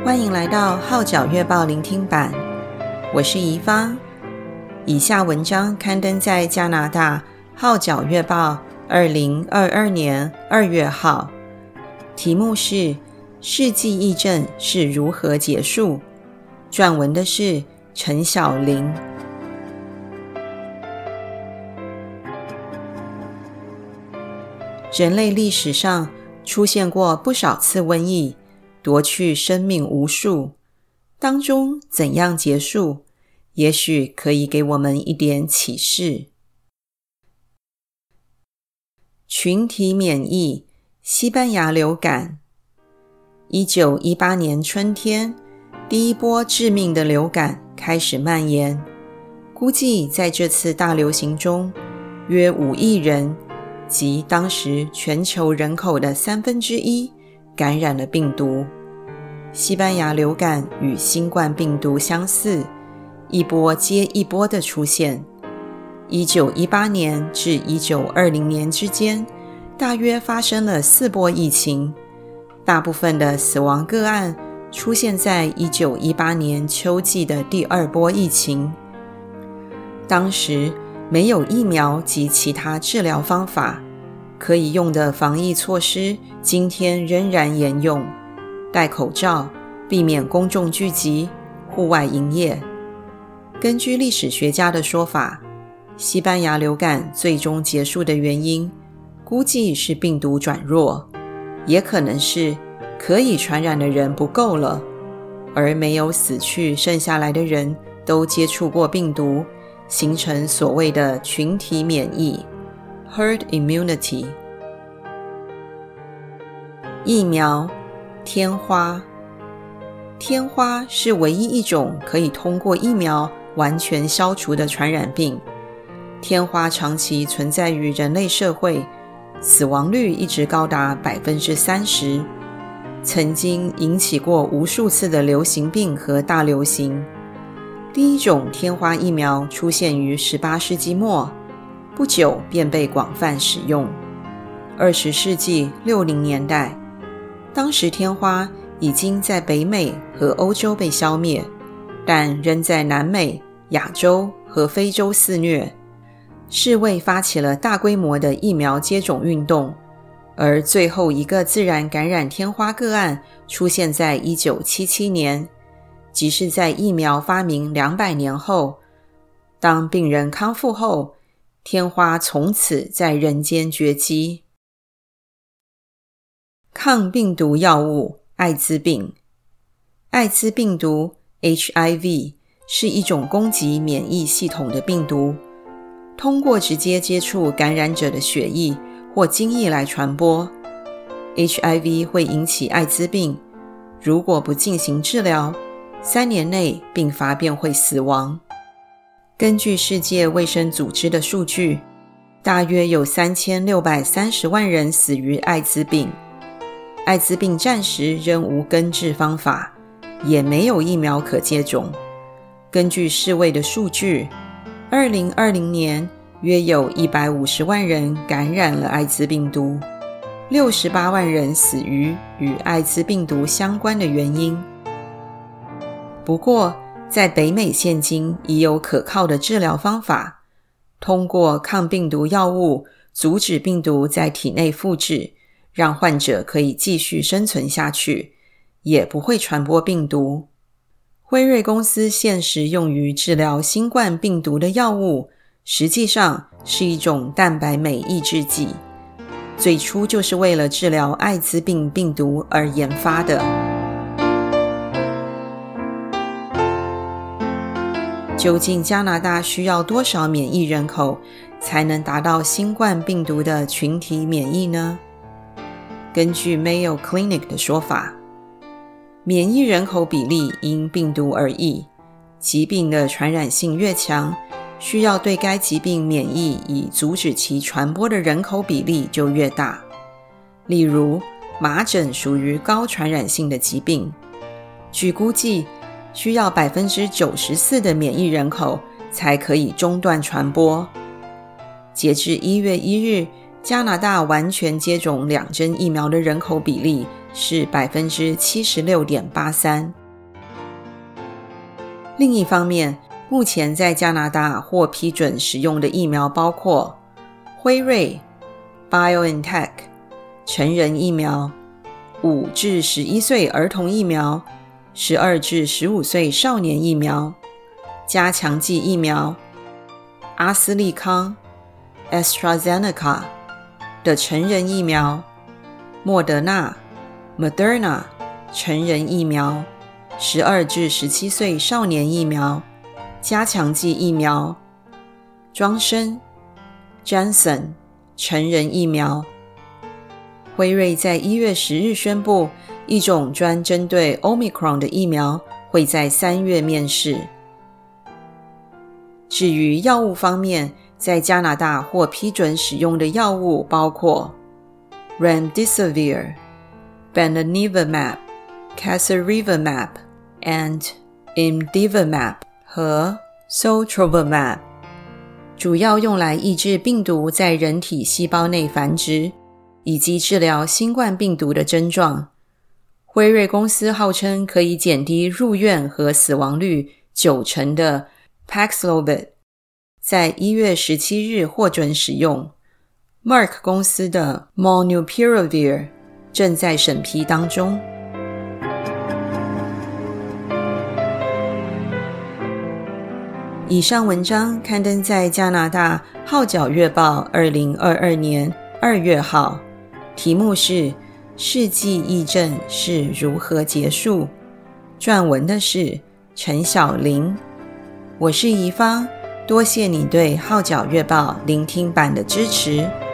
欢迎来到号角月报聆听版，我是宜芳。以下文章刊登在加拿大号角月报2022年2月号，题目是世纪疫症是如何结束，撰文的是陈晓玲。人类历史上出现过不少次瘟疫，夺去生命无数，当中怎样结束，也许可以给我们一点启示。群体免疫，西班牙流感。1918年春天，第一波致命的流感开始蔓延，估计在这次大流行中，约5亿人，即当时全球人口的1/3，感染了病毒。西班牙流感与新冠病毒相似，一波接一波的出现。1918年至1920年之间，大约发生了4波疫情，大部分的死亡个案出现在1918年秋季的第2波疫情。当时没有疫苗及其他治疗方法，可以用的防疫措施今天仍然沿用，戴口罩，避免公众聚集，户外营业。根据历史学家的说法，西班牙流感最终结束的原因，估计是病毒转弱，也可能是可以传染的人不够了，而没有死去剩下来的人都接触过病毒，形成所谓的群体免疫 Herd Immunity。 疫苗，天花。天花是唯一一种可以通过疫苗完全消除的传染病。天花长期存在于人类社会，死亡率一直高达 30%， 曾经引起过无数次的流行病和大流行。第一种天花疫苗出现于18世纪末，不久便被广泛使用。20世纪60年代，当时天花已经在北美和欧洲被消灭，但仍在南美、亚洲和非洲肆虐。世卫发起了大规模的疫苗接种运动，而最后一个自然感染天花个案出现在1977年，即是在疫苗发明200年后。当病人康复后，天花从此在人间绝迹。抗病毒药物，艾滋病。艾滋病毒 HIV 是一种攻击免疫系统的病毒，通过直接接触感染者的血液或精液来传播。 HIV 会引起艾滋病，如果不进行治疗，3年内并发便会死亡。根据世界卫生组织的数据，大约有3630万人死于艾滋病。艾滋病暂时仍无根治方法，也没有疫苗可接种。根据世卫的数据，2020年约有150万人感染了艾滋病毒，68万人死于与艾滋病毒相关的原因。不过，在北美现今已有可靠的治疗方法，通过抗病毒药物阻止病毒在体内复制，让患者可以继续生存下去，也不会传播病毒。辉瑞公司现时用于治疗新冠病毒的药物，实际上是一种蛋白酶抑制剂，最初就是为了治疗艾滋病病毒而研发的。究竟加拿大需要多少免疫人口才能达到新冠病毒的群体免疫呢？根据 Mayo Clinic 的说法，免疫人口比例因病毒而异，疾病的传染性越强，需要对该疾病免疫以阻止其传播的人口比例就越大。例如，麻疹属于高传染性的疾病，据估计需要 94% 的免疫人口才可以中断传播。截至1月1日， 加拿大完全接种2针疫苗的人口比例是 76.83%。 另一方面，目前在加拿大获批准使用的疫苗包括辉瑞、BioNTech 成人疫苗、5至11岁儿童疫苗、12至15岁少年疫苗、加强剂疫苗、阿斯利康 AstraZeneca 的成人疫苗、莫德纳 Moderna 成人疫苗、12至17岁少年疫苗、加强剂疫苗、庄生 Janssen 成人疫苗。辉瑞在1月10日宣布，一种专针对 Omicron 的疫苗会在3月面世。至于药物方面，在加拿大获批准使用的药物包括 Remdesivir、Bamlanivimab、Casirivimab and Imdevimab 和 Sotrovimab， 主要用来抑制病毒在人体细胞内繁殖，以及治疗新冠病毒的症状。辉瑞公司号称可以减低入院和死亡率90%的 Paxlovid， 在1月17日获准使用。Merck 公司的 Molnupiravir 正在审批当中。以上文章刊登在加拿大《号角月报》2022年2月号，题目是世纪疫症是如何结束，撰文的是陈晓玲。我是宜芳，多谢你对《号角月报》聆听版的支持。